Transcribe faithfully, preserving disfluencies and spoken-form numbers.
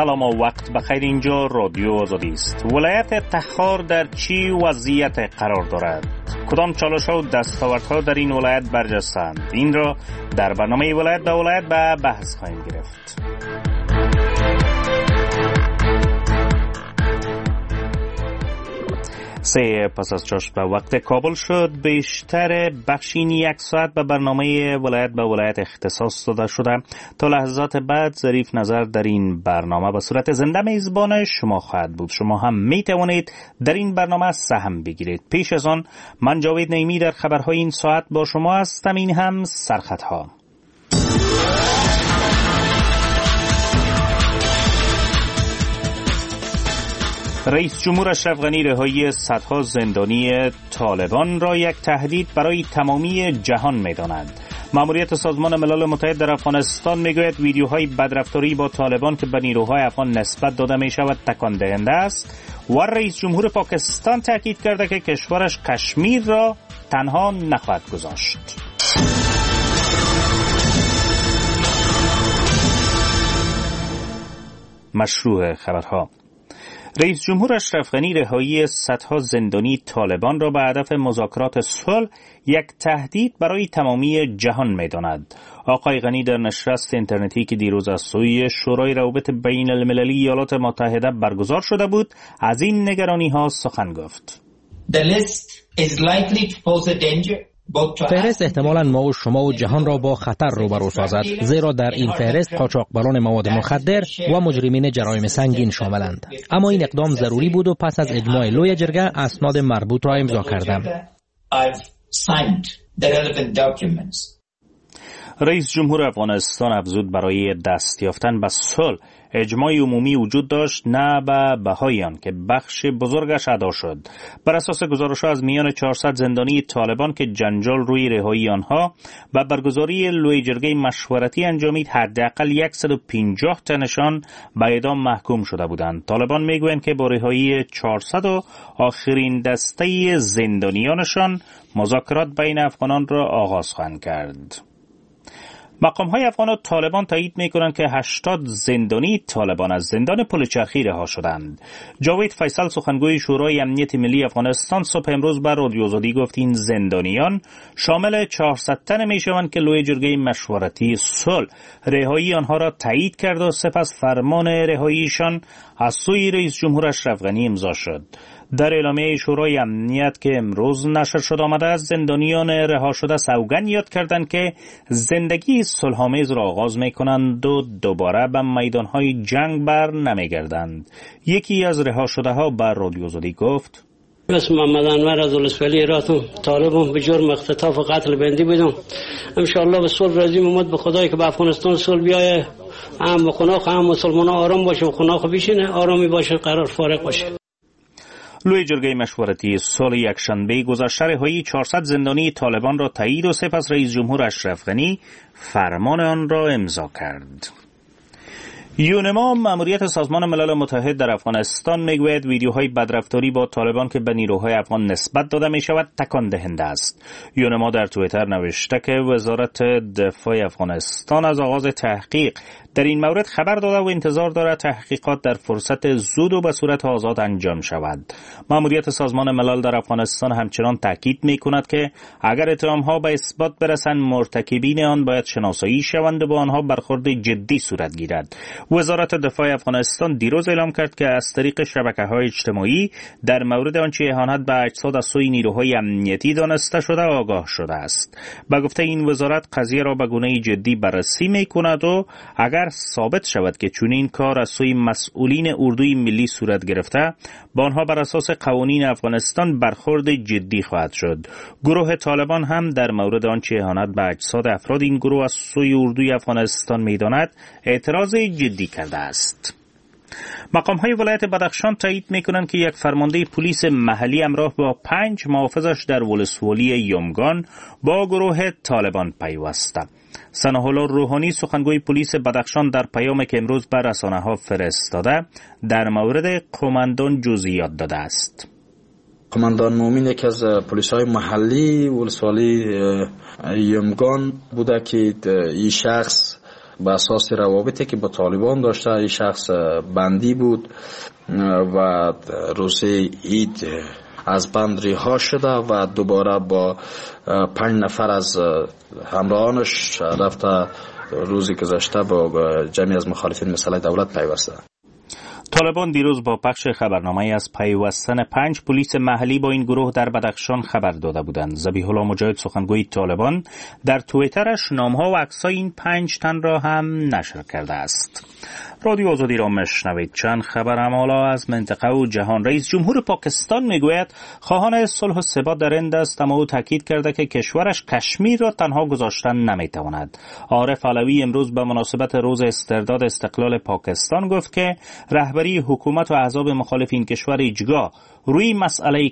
سلام و وقت بخیر. اینجا رادیو آزادی است. ولایت تخار در چی وضعیت قرار دارد؟ کدام چالش‌ها و دستاوردها در این ولایت برجسته‌اند؟ این را در برنامه ولایت به ولایت به بحث خواهیم گرفت. سه پس از چشم به وقت کابل شد، بیشتر بخشین یک ساعت به برنامه ولایت به ولایت اختصاص داده شده. تا لحظات بعد ظریف نظر در این برنامه به صورت زنده میزبان شما خواهد بود. شما هم می توانید در این برنامه سهم بگیرید. پیش از آن من جاوید نعیمی در خبرهای این ساعت با شما هستم. این هم سرخطها. رئیس جمهور اشرف غنی رهایی صدها زندانی طالبان را یک تهدید برای تمامی جهان می‌داند. ماموریت سازمان ملل متحد در افغانستان میگوید ویدیوهای بدرفتاری با طالبان که به نیروهای افغان نسبت داده می‌شود تکان دهنده است. و رئیس جمهور پاکستان تاکید کرده که کشورش کشمیر را تنها نخواهد گذاشت. مشروع خبرها. رئیس جمهور اشرف غنی رهایی صدها زندانی طالبان را به هدف مذاکرات صلح یک تهدید برای تمامی جهان می‌داند. آقای غنی در نشست اینترنتی که دیروز از سوی شورای روابط بین المللی ایالات متحده برگزار شده بود، از این نگرانی‌ها سخن گفت. The list is likely to pose a danger. فهرست احتمالاً ما و شما و جهان را با خطر روبرو سازد، زیرا در این فهرست قاچاقبران مواد مخدر و مجرمین جرایم سنگین شاملند. اما این اقدام ضروری بود و پس از اجماع لوی جرگه اسناد مربوط را امضا کردم. رئیس جمهور افغانستان افزود برای دست یافتن به صلح اجماع عمومی وجود داشت، نه به بهای آن که بخش بزرگش ادا شد. بر اساس گزارش‌ها از میان چهارصد زندانی طالبان که جنجال روی رهایی آنها و برگزاری لوی جرگه مشورتی انجامید، حداقل صد و پنجاه تنشان به اعدام محکوم شده بودند. طالبان میگویند که با رهایی چهارصد و آخرین دسته زندانیانشان مذاکرات بین افغانان را آغاز خواهند کرد. مقام‌های افغان و طالبان تایید می‌کنند که هشتاد زندانی طالبان از زندان پلچرخی رها شدند. جاوید فیصل سخنگوی شورای امنیت ملی افغانستان صبح امروز بر رادیو آزادی گفت این زندانیان شامل چهارصد تن می‌شوند که لوی جرگه مشورتی صلح رهایی آنها را تایید کرد و سپس فرمان رهاییشان از سوی رئیس جمهور اشرف غنی امضا شد. در اعلامیه شورای امنیت که امروز نشر شده آمده است، زندانیان رها شده سوگند یاد کردند که زندگی صلح‌آمیز را آغاز می‌کنند و دوباره به میدان‌های جنگ بر نمی‌گردند. یکی از رها شده‌ها بر رادیو آزادی گفت: اسم محمد انور از ولسوالی راتم طالبم به جرم اختطاف و قتل بندی بودم. ان شاء الله به صلح راضی اومد به خدای که به افغانستان صلح بیایه، هم به خناق هم مسلمان‌ها آرام باشه و خناق بشینه، آرامی باشه، قرار فارغ باشه. لوی جرگه مشورتی صلح یکشنبه گذشته رهایی چهارصد زندانی طالبان را تایید و سپس رئیس جمهور اشرف غنی فرمان آن را امضا کرد. یونما ماموریت سازمان ملل متحد در افغانستان میگوید ویدیوهای بدرفتاری با طالبان که به نیروهای افغان نسبت داده می شود تکان دهنده است. یونما در توییتر نوشته که وزارت دفاع افغانستان از آغاز تحقیق در این مورد خبر داده و انتظار دارد تحقیقات در فرصت زود و به صورت آزاد انجام شود. ماموریت سازمان ملل در افغانستان همچنان تاکید می کند که اگر اتهام‌ها به اثبات برسند، مرتکبین آن باید شناسایی شوند و با آنها برخورد جدی صورت گیرد. وزارت دفاع افغانستان دیروز اعلام کرد که از طریق شبکه‌های اجتماعی در مورد آنچه اهانت به اجساد از سوی نیروهای امنیتی دانسته شده آگاه شده است. به گفته این وزارت قضیه را به گونه جدی بررسی می‌کند و اگر ثابت شود که چنین کار از سوی مسئولین اردوی ملی صورت گرفته، با آنها بر اساس قوانین افغانستان برخورد جدی خواهد شد. گروه طالبان هم در مورد آنچه اهانت به اجساد افراد این گروه از سوی اردوی افغانستان می‌داند اعتراض جدی کرده است. مقام‌های ولایت بدخشان تایید می‌کنند که یک فرمانده پلیس محلی همراه با پنج محافظش در ولسوالی یمگان با گروه طالبان پیوسته. ثناء الله روحانی سخنگوی پلیس بدخشان در پیامی که امروز بر رسانه‌ها فرستاده در مورد قماندان جزئیات داده است. قماندان مومن یکی از پلیس‌های محلی ولسوالی یمگان بوده که این شخص به اساس روابطی که با طالبان داشته، این شخص بندی بود و روز عید از بند رها شده و دوباره با پنج نفر از همراهانش رفته روزی گذشته با جمعی از مخالفین مسئله دولت پیوسته. طالبان دیروز با پخش خبرنامه‌ای از پیوستن پنج پلیس محلی با این گروه در بدخشان خبر داده بودند. ذبیح الله مجاهد سخنگوی طالبان در توییترش نام‌ها و عکس‌های این پنج تن را هم نشر کرده است. رادیو آزادی را میشنوید. چند خبر هم حالا از منطقه و جهان. رئیس جمهور پاکستان میگوید خواهان صلح و ثبات در هند است، اما او تاکید کرده که کشورش کشمیر را تنها گذاشتن نمیتواند. عارف علوی امروز به مناسبت روز استرداد استقلال پاکستان گفت که رهبری حکومت و احزاب مخالف این کشور هیچگاه روی مسئله